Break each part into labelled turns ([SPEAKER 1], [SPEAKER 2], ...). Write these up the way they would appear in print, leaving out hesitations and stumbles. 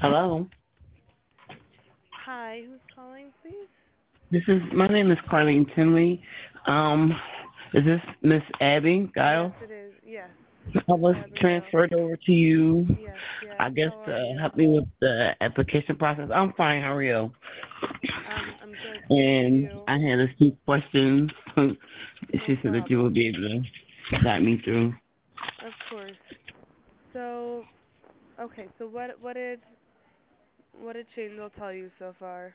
[SPEAKER 1] Hello.
[SPEAKER 2] Hi, who's calling, please?
[SPEAKER 1] My name is Carlene Tinley. Um, is this Miss Abby
[SPEAKER 2] Yes,
[SPEAKER 1] Giles?
[SPEAKER 2] it is. Yes,
[SPEAKER 1] I
[SPEAKER 2] Miss
[SPEAKER 1] was
[SPEAKER 2] Abigail.
[SPEAKER 1] transferred over to you,
[SPEAKER 2] Yes, yes.
[SPEAKER 1] I guess,
[SPEAKER 2] How are
[SPEAKER 1] to
[SPEAKER 2] you?
[SPEAKER 1] help me with the application process. I'm fine. How are you?
[SPEAKER 2] I'm good. Thank
[SPEAKER 1] And
[SPEAKER 2] you.
[SPEAKER 1] I had a few questions.
[SPEAKER 2] No
[SPEAKER 1] She said that you
[SPEAKER 2] problem.
[SPEAKER 1] would be able to guide me through.
[SPEAKER 2] Of course. So, okay. So what did Shane tell you so far?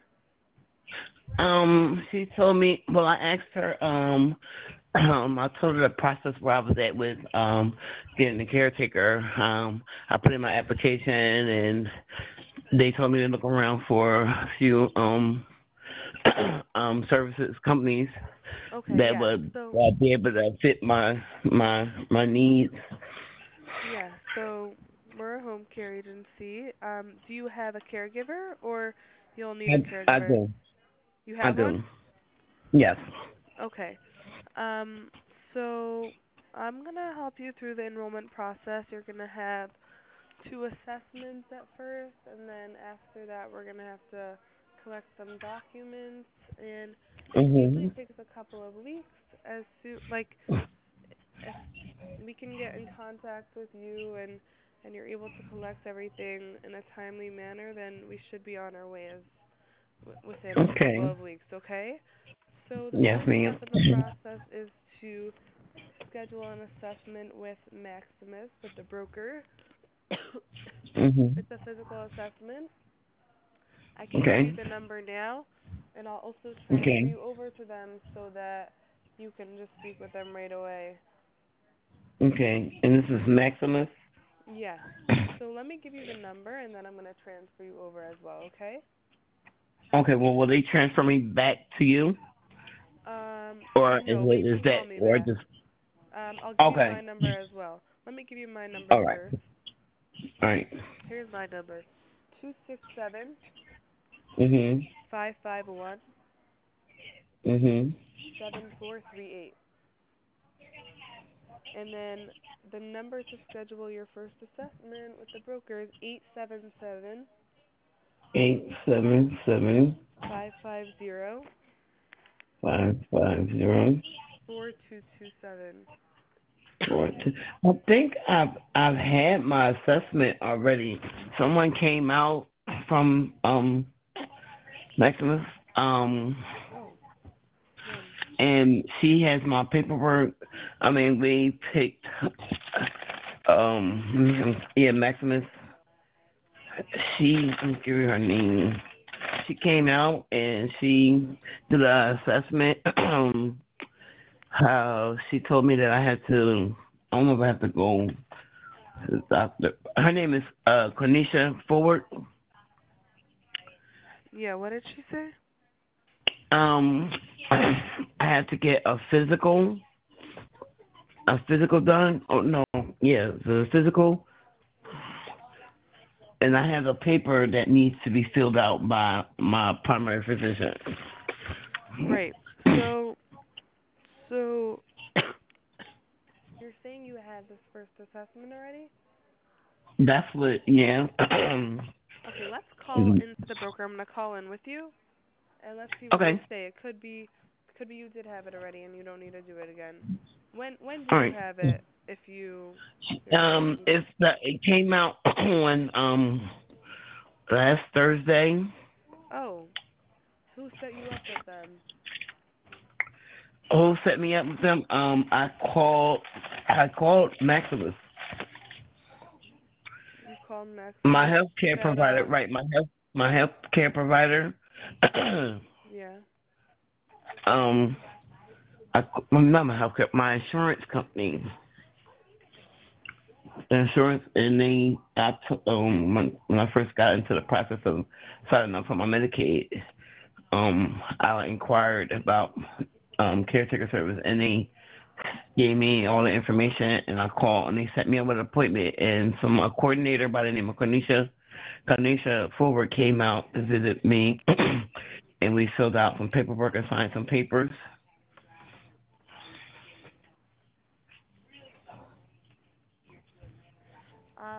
[SPEAKER 1] She told me. Well, I asked her. I told her the process where I was at with getting the caretaker. I put in my application and they told me to look around for a few services companies
[SPEAKER 2] Okay.
[SPEAKER 1] that
[SPEAKER 2] Yeah.
[SPEAKER 1] would
[SPEAKER 2] So
[SPEAKER 1] be able to fit my needs.
[SPEAKER 2] yeah. So we're a home care agency. Do you have a caregiver or you'll need a
[SPEAKER 1] I
[SPEAKER 2] caregiver?
[SPEAKER 1] do.
[SPEAKER 2] You
[SPEAKER 1] I
[SPEAKER 2] have one?
[SPEAKER 1] do. Yes.
[SPEAKER 2] Okay. Um, so I'm gonna help you through the enrollment process. You're gonna have two assessments at first, and then after that, we're gonna have to collect some documents, and it usually
[SPEAKER 1] Mhm.
[SPEAKER 2] takes a couple of weeks. As soon if we can get in contact with you and you're able to collect everything in a timely manner, then we should be on our way within a couple
[SPEAKER 1] Okay.
[SPEAKER 2] of weeks. Okay. So the
[SPEAKER 1] Yes,
[SPEAKER 2] first
[SPEAKER 1] ma'am.
[SPEAKER 2] step in the process is to schedule an assessment with Maximus, with the broker.
[SPEAKER 1] Mhm.
[SPEAKER 2] It's a physical assessment. I can give you
[SPEAKER 1] Okay.
[SPEAKER 2] the number now, and I'll also transfer
[SPEAKER 1] Okay.
[SPEAKER 2] you over to them so that you can just speak with them right away.
[SPEAKER 1] Okay. And this is Maximus.
[SPEAKER 2] Yes. So let me give you the number, and then I'm going to transfer you over as well, okay?
[SPEAKER 1] Okay. Well, will they transfer me back to you, or
[SPEAKER 2] No, they
[SPEAKER 1] is
[SPEAKER 2] can call
[SPEAKER 1] that
[SPEAKER 2] me
[SPEAKER 1] or
[SPEAKER 2] back.
[SPEAKER 1] just
[SPEAKER 2] I'll give you my
[SPEAKER 1] okay?
[SPEAKER 2] number as well. Let me give you my number
[SPEAKER 1] All right.
[SPEAKER 2] first.
[SPEAKER 1] All right.
[SPEAKER 2] Here's my number: 267
[SPEAKER 1] Mhm.
[SPEAKER 2] 551
[SPEAKER 1] Mhm.
[SPEAKER 2] 7438. And then the number to schedule your first assessment with the broker is 877
[SPEAKER 1] 877
[SPEAKER 2] 550
[SPEAKER 1] 550.
[SPEAKER 2] 4227.
[SPEAKER 1] I think I've had my assessment already. Someone came out from Maximus
[SPEAKER 2] Oh, when?
[SPEAKER 1] and she has my paperwork. I mean, we picked yeah, Maximus. Let me give you her name. She came out and she did an assessment. How she told me that I had to. I don't know if I have to go to the doctor. Her name is Cornisha Forward.
[SPEAKER 2] Yeah, what did she say?
[SPEAKER 1] Um, I had to get a physical done. Oh no, yeah, the physical, and I have a paper that needs to be filled out by my primary physician.
[SPEAKER 2] Right. So, so you're saying you had this first assessment already?
[SPEAKER 1] That's what, yeah.
[SPEAKER 2] Okay, let's call into the broker. I'm gonna call in with you, and let's see what they
[SPEAKER 1] Okay,
[SPEAKER 2] say. It could be you did have it already, and you don't need to do it again. When did
[SPEAKER 1] all
[SPEAKER 2] you
[SPEAKER 1] right.
[SPEAKER 2] have it? If you're saying,
[SPEAKER 1] It came out on last Thursday.
[SPEAKER 2] oh, who set you up with them?
[SPEAKER 1] Who set me up with them? I called Maximus,
[SPEAKER 2] You called
[SPEAKER 1] my
[SPEAKER 2] Maximus. You
[SPEAKER 1] healthcare
[SPEAKER 2] said,
[SPEAKER 1] provider, right? My healthcare provider.
[SPEAKER 2] yeah.
[SPEAKER 1] um, not my healthcare, my insurance company, insurance, and when I first got into the process of signing up for my Medicaid, I inquired about caretaker service, and they gave me all the information, and I called, and they set me up with an appointment, and a coordinator by the name of Kanisha Forward came out to visit me, and we filled out some paperwork and signed some papers.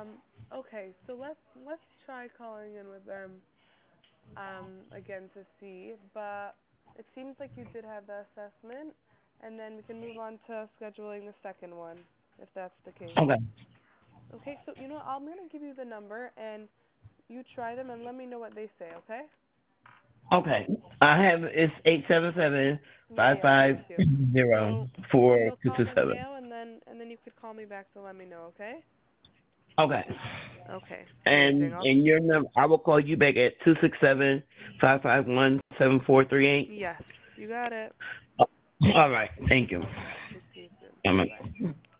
[SPEAKER 2] Okay, so let's try calling in with them again to see, but it seems like you did have the assessment, and then we can move on to scheduling the second one, if that's the case.
[SPEAKER 1] Okay.
[SPEAKER 2] Okay, so you know what, I'm gonna give you the number, and you try them and let me know what they say, okay?
[SPEAKER 1] Okay. I have it's 877
[SPEAKER 2] Yeah,
[SPEAKER 1] five
[SPEAKER 2] yeah,
[SPEAKER 1] five
[SPEAKER 2] thank you.
[SPEAKER 1] zero
[SPEAKER 2] So
[SPEAKER 1] four
[SPEAKER 2] you'll
[SPEAKER 1] two
[SPEAKER 2] call
[SPEAKER 1] two
[SPEAKER 2] them
[SPEAKER 1] seven.
[SPEAKER 2] now, and then you could call me back to let me know, okay?
[SPEAKER 1] Okay.
[SPEAKER 2] Okay, amazing.
[SPEAKER 1] And your number, I will call you back at 267-551-7438.
[SPEAKER 2] Yes, you got it.
[SPEAKER 1] All right. Thank you.
[SPEAKER 2] Speak to you soon.
[SPEAKER 1] I'm
[SPEAKER 2] Bye.